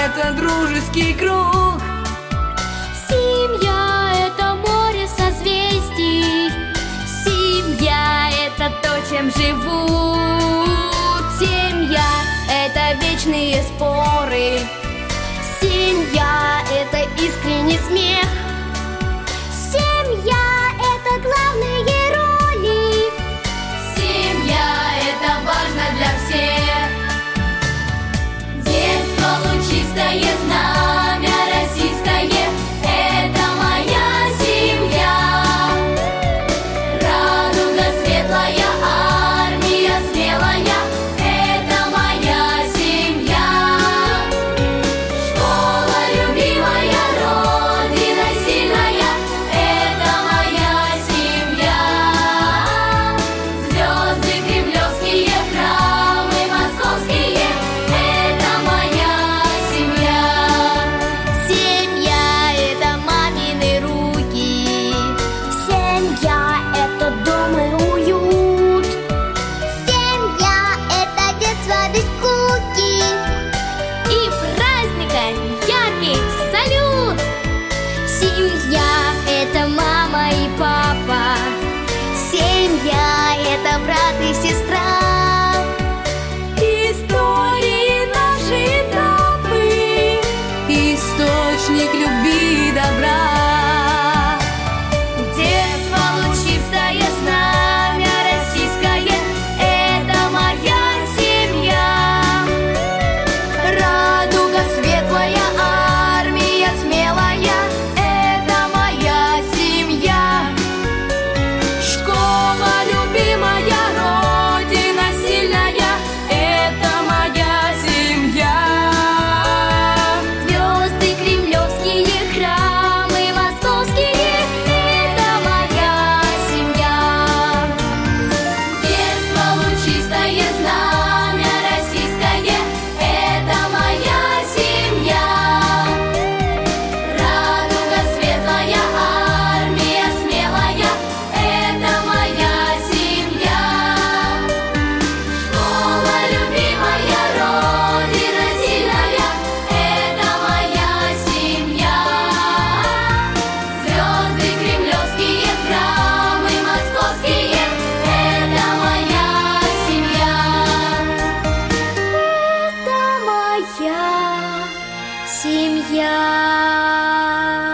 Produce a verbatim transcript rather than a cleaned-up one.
это дружеский круг. Семья — это море созвездий. Семья — это то, чем живут. Семья — это вечные споры. Семья — это искренний смех. Семья — это главные роли. Семья — это важно для всех. Детство лучистое, знамя российское — это моя семья. Радуга светлая, армия смелая — это моя семья. Школа любимая, родина сильная — это моя семья. Звезды кремлевские, храмы московские — это моя семья. Семья — это мамины руки. Семья — это дом и уют. Семья — это детство без скуки. И праздника яркий салют. Семья — это мама и папа. Семья — это брат и сестра. Истории наши этапы, Источник любви и добра. детство лучистое, знамя российское — это моя семья. Радуга светлая, армия смелая — это моя семья. Школа любимая, родина сильная — это моя семья. Звезды кремлевские, храмы московские — это моя семья. Детство лучистое, знамя российское — это моя семья. Радуга светлая, армия смелая — это моя семья. Школа любимая, родина сильная — это моя семья. Звезды кремлевские, храмы московские — это моя семья. Это моя семья.